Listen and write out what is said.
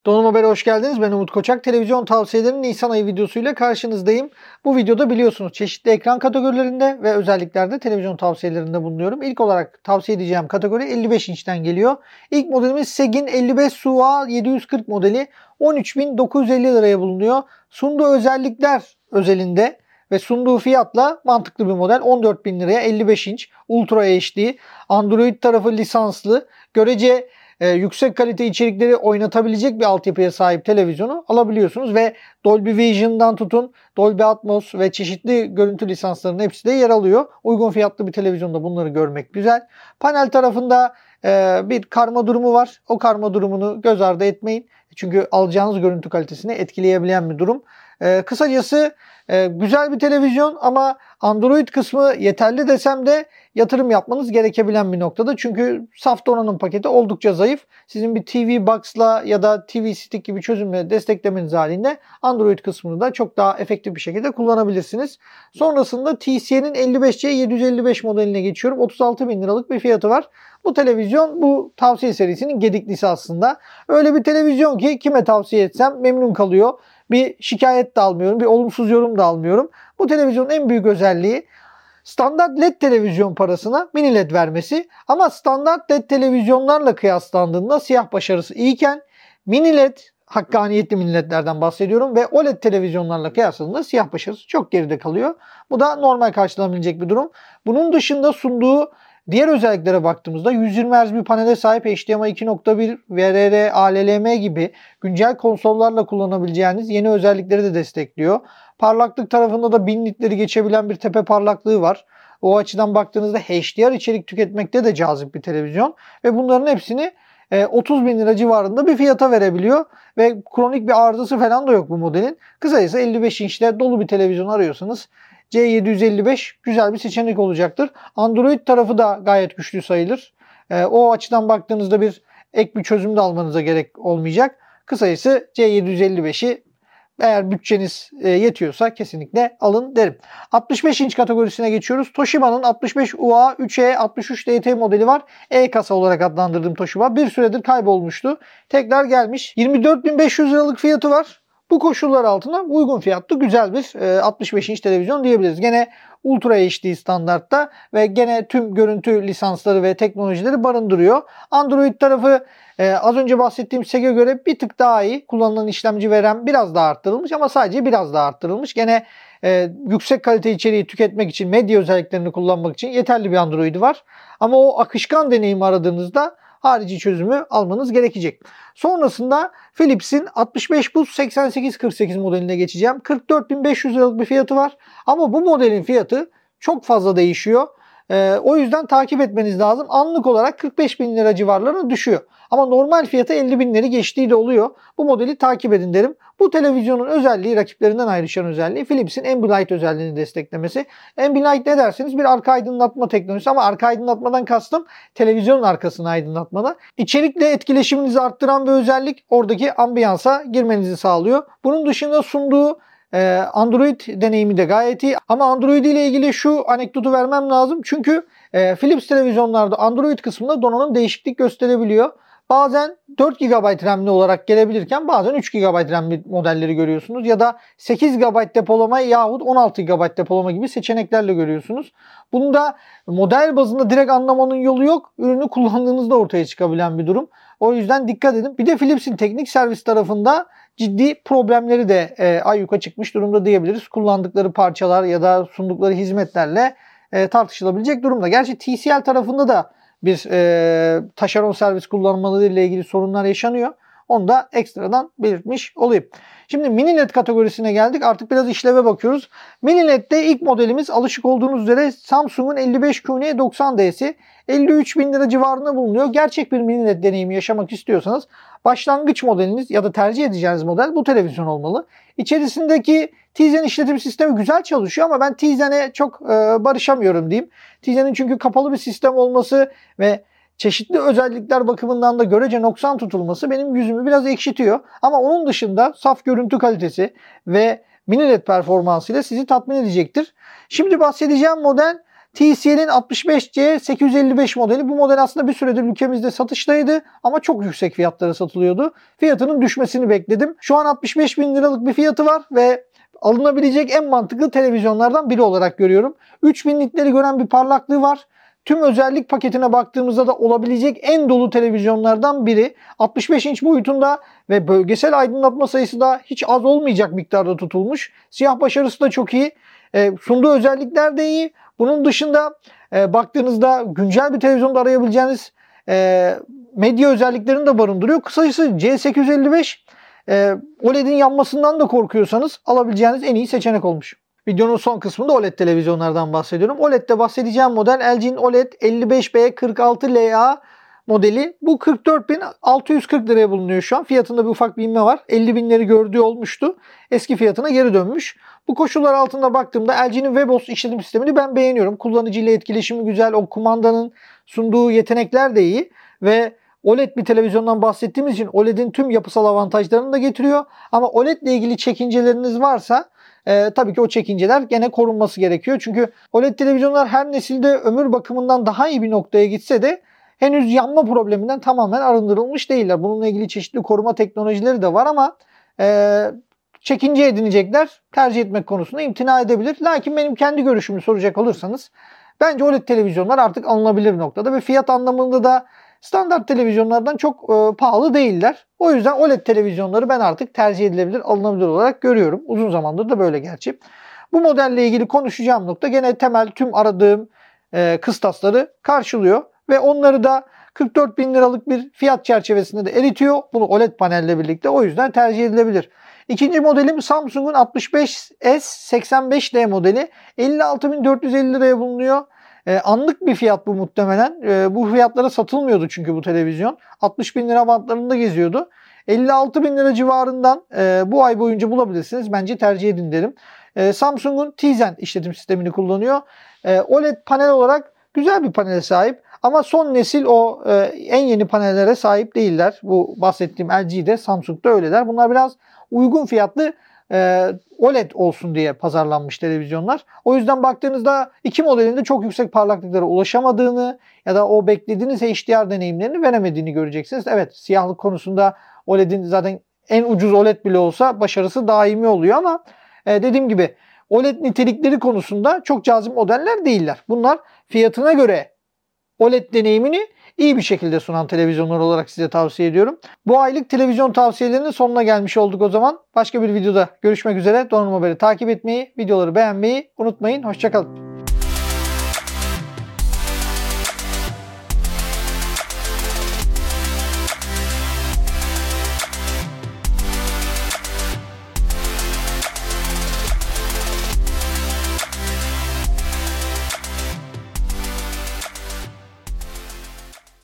Donanım Haber'e hoş geldiniz. Ben Umut Koçak. Televizyon tavsiyelerinin Nisan ayı videosuyla karşınızdayım. Bu videoda biliyorsunuz çeşitli ekran kategorilerinde ve özelliklerde televizyon tavsiyelerinde bulunuyorum. İlk olarak tavsiye edeceğim kategori 55 inçten geliyor. İlk modelimiz Segin 55 SUA 740 modeli 13.950 liraya bulunuyor. Sunduğu özellikler özelinde ve sunduğu fiyatla mantıklı bir model. 14.000 liraya 55 inç Ultra HD, Android tarafı lisanslı, görece yüksek kalite içerikleri oynatabilecek bir altyapıya sahip televizyonu alabiliyorsunuz ve Dolby Vision'dan tutun Dolby Atmos ve çeşitli görüntü lisanslarının hepsi de yer alıyor. Uygun fiyatlı bir televizyonda bunları görmek güzel. Panel tarafında bir karma durumu var. O karma durumunu göz ardı etmeyin. Çünkü alacağınız görüntü kalitesini etkileyebilen bir durum. Kısacası güzel bir televizyon ama Android kısmı yeterli desem de yatırım yapmanız gerekebilen bir noktada. Çünkü saf donanım paketi oldukça zayıf. Sizin bir TV Box'la ya da TV Stick gibi çözümle desteklemeniz halinde Android kısmını da çok daha efektif bir şekilde kullanabilirsiniz. Sonrasında TCL'nin 55C 755 modeline geçiyorum. 36.000 liralık bir fiyatı var. Bu televizyon bu tavsiye serisinin gediklisi aslında. Öyle bir televizyon ki kime tavsiye etsem memnun kalıyor. Bir şikayet de almıyorum, bir olumsuz yorum da almıyorum. Bu televizyonun en büyük özelliği standart LED televizyon parasına mini LED vermesi. Ama standart LED televizyonlarla kıyaslandığında siyah başarısı iyiken mini LED, hakkaniyetli mini LED'lerden bahsediyorum ve OLED televizyonlarla kıyaslandığında siyah başarısı çok geride kalıyor. Bu da normal karşılanabilecek bir durum. Bunun dışında sunduğu diğer özelliklere baktığımızda 120 Hz bir panele sahip, HDMI 2.1, VRR, ALLM gibi güncel konsollarla kullanabileceğiniz yeni özellikleri de destekliyor. Parlaklık tarafında da 1000 nitleri geçebilen bir tepe parlaklığı var. O açıdan baktığınızda HDR içerik tüketmekte de cazip bir televizyon ve bunların hepsini 30 bin lira civarında bir fiyata verebiliyor ve kronik bir arızası falan da yok bu modelin. Kısacası 55 inçte dolu bir televizyon arıyorsanız C755 güzel bir seçenek olacaktır. Android tarafı da gayet güçlü sayılır. O açıdan baktığınızda bir ek bir çözüm de almanıza gerek olmayacak. Kısacası C755'i eğer bütçeniz yetiyorsa kesinlikle alın derim. 65 inç kategorisine geçiyoruz. Toshiba'nın 65 UA 3E 63 DT modeli var. E-kasa olarak adlandırdığım Toshiba bir süredir kaybolmuştu. Tekrar gelmiş. 24.500 liralık fiyatı var. Bu koşullar altında uygun fiyatlı güzel bir 65 inç televizyon diyebiliriz. Gene Ultra HD standartta ve gene tüm görüntü lisansları ve teknolojileri barındırıyor. Android tarafı az önce bahsettiğim SEG'e göre bir tık daha iyi. Kullanılan işlemci ve RAM biraz daha arttırılmış ama sadece biraz daha arttırılmış. Gene yüksek kalite içeriği tüketmek için, medya özelliklerini kullanmak için yeterli bir Android'i var. Ama o akışkan deneyimi aradığınızda harici çözümü almanız gerekecek. Sonrasında Philips'in 65 Bus 8848 modeline geçeceğim. 44.500 liralık bir fiyatı var. Ama bu modelin fiyatı çok fazla değişiyor. O yüzden takip etmeniz lazım. Anlık olarak 45 bin lira civarlarına düşüyor. Ama normal fiyatı 50 binleri geçtiği de oluyor. Bu modeli takip edin derim. Bu televizyonun özelliği, rakiplerinden ayrışan özelliği Philips'in Ambilight özelliğini desteklemesi. Ambilight ne derseniz bir arka aydınlatma teknolojisi ama arka aydınlatmadan kastım televizyonun arkasını aydınlatmada. İçerikle etkileşiminizi arttıran bir özellik, oradaki ambiyansa girmenizi sağlıyor. Bunun dışında sunduğu Android deneyimi de gayet iyi. Ama Android ile ilgili şu anekdotu vermem lazım. Çünkü Philips televizyonlarda Android kısmında donanım değişiklik gösterebiliyor. Bazen 4 GB RAM'li olarak gelebilirken bazen 3 GB RAM'li modelleri görüyorsunuz. Ya da 8 GB depolama yahut 16 GB depolama gibi seçeneklerle görüyorsunuz. Bunda model bazında direkt anlamanın yolu yok. Ürünü kullandığınızda ortaya çıkabilen bir durum. O yüzden dikkat edin. Bir de Philips'in teknik servis tarafında ciddi problemleri de ayyuka çıkmış durumda diyebiliriz. Kullandıkları parçalar ya da sundukları hizmetlerle tartışılabilecek durumda. Gerçi TCL tarafında da bir taşeron servis kullanmaları ile ilgili sorunlar yaşanıyor. Onu da ekstradan belirtmiş olayım. Şimdi mini LED kategorisine geldik. Artık biraz işleve bakıyoruz. Mini LED'de ilk modelimiz alışık olduğunuz üzere Samsung'un 55QN 90D'si. 53 bin lira civarında bulunuyor. Gerçek bir mini LED deneyimi yaşamak istiyorsanız başlangıç modeliniz ya da tercih edeceğiniz model bu televizyon olmalı. İçerisindeki Tizen işletim sistemi güzel çalışıyor ama ben Tizen'e çok barışamıyorum diyeyim. Tizen'in çünkü kapalı bir sistem olması ve çeşitli özellikler bakımından da görece noksan tutulması benim yüzümü biraz ekşitiyor. Ama onun dışında saf görüntü kalitesi ve mini LED performansıyla sizi tatmin edecektir. Şimdi bahsedeceğim model TCL'in 65C855 modeli. Bu model aslında bir süredir ülkemizde satıştaydı ama çok yüksek fiyatlara satılıyordu. Fiyatının düşmesini bekledim. Şu an 65 bin liralık bir fiyatı var ve alınabilecek en mantıklı televizyonlardan biri olarak görüyorum. 3000'likleri gören bir parlaklığı var. Tüm özellik paketine baktığımızda da olabilecek en dolu televizyonlardan biri. 65 inç boyutunda ve bölgesel aydınlatma sayısı da hiç az olmayacak miktarda tutulmuş. Siyah başarısı da çok iyi. Sunduğu özellikler de iyi. Bunun dışında baktığınızda güncel bir televizyonda arayabileceğiniz medya özelliklerini de barındırıyor. Kısacası C855 OLED'in yanmasından da korkuyorsanız alabileceğiniz en iyi seçenek olmuş. Videonun son kısmında OLED televizyonlardan bahsediyorum. OLED'de bahsedeceğim model LG'nin OLED 55B46LA modeli. Bu 44.640 liraya bulunuyor şu an. Fiyatında bir ufak bir inme var. 50 binleri gördüğü olmuştu. Eski fiyatına geri dönmüş. Bu koşullar altında baktığımda LG'nin WebOS işletim sistemini ben beğeniyorum. Kullanıcı ile etkileşimi güzel. O kumandanın sunduğu yetenekler de iyi. Ve OLED bir televizyondan bahsettiğimiz için OLED'in tüm yapısal avantajlarını da getiriyor. Ama OLED ile ilgili çekinceleriniz varsa tabii ki o çekinceler gene korunması gerekiyor. Çünkü OLED televizyonlar her nesilde ömür bakımından daha iyi bir noktaya gitse de henüz yanma probleminden tamamen arındırılmış değiller. Bununla ilgili çeşitli koruma teknolojileri de var ama çekince edinecekler tercih etmek konusunda imtina edebilir. Lakin benim kendi görüşümü soracak olursanız bence OLED televizyonlar artık alınabilir noktada ve fiyat anlamında da standart televizyonlardan çok pahalı değiller. O yüzden OLED televizyonları ben artık tercih edilebilir, alınabilir olarak görüyorum. Uzun zamandır da böyle gerçi. Bu modelle ilgili konuşacağım nokta gene temel tüm aradığım kıstasları karşılıyor. Ve onları da 44 bin liralık bir fiyat çerçevesinde de eritiyor. Bunu OLED panelle birlikte, o yüzden tercih edilebilir. İkinci modelim Samsung'un 65S85D modeli. 56.450 liraya bulunuyor. Anlık bir fiyat bu muhtemelen. Bu fiyatlara satılmıyordu çünkü bu televizyon. 60 bin lira bantlarında geziyordu. 56 bin lira civarından bu ay boyunca bulabilirsiniz. Bence tercih edin derim. Samsung'un Tizen işletim sistemini kullanıyor. OLED panel olarak güzel bir panele sahip. Ama son nesil o en yeni panellere sahip değiller. Bu bahsettiğim LG'de, Samsung'da öyleler. Bunlar biraz uygun fiyatlı OLED olsun diye pazarlanmış televizyonlar. O yüzden baktığınızda iki modelinde çok yüksek parlaklıklara ulaşamadığını ya da o beklediğiniz HDR deneyimlerini veremediğini göreceksiniz. Evet, siyahlık konusunda OLED'in zaten en ucuz OLED bile olsa başarısı daimi oluyor ama dediğim gibi OLED nitelikleri konusunda çok cazip modeller değiller. Bunlar fiyatına göre OLED deneyimini iyi bir şekilde sunan televizyonlar olarak size tavsiye ediyorum. Bu aylık televizyon tavsiyelerinin sonuna gelmiş olduk o zaman. Başka bir videoda görüşmek üzere. Donanım Haber'i takip etmeyi, videoları beğenmeyi unutmayın. Hoşça kalın.